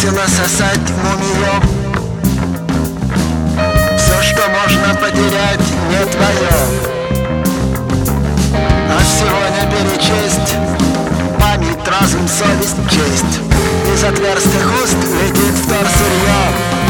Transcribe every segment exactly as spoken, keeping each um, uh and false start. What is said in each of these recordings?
весело сосать мумиё. Все, что можно потерять, не твое, а всего не перечесть. Память, разум, совесть, честь. Из отверстых уст летит вторсырье.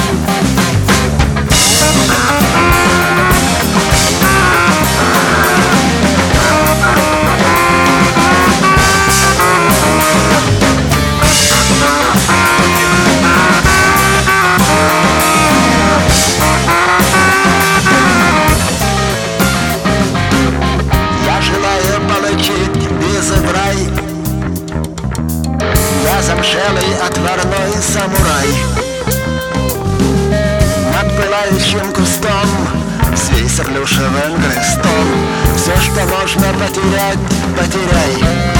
Я замшелый отварной самурай. Над пылающим кустом свейся плюшевым крестом. Все, что можно потерять, потеряй.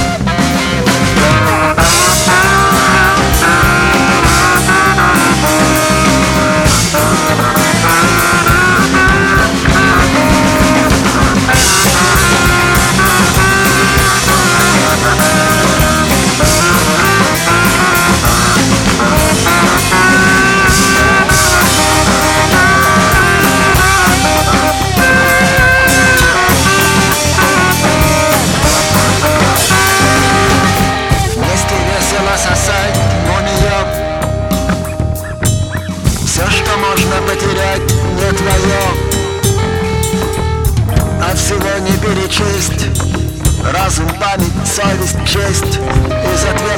Сосать мумиё. Все, что можно потерять, не твое, а всего не перечесть. Разум, память, совесть, честь. Из ответа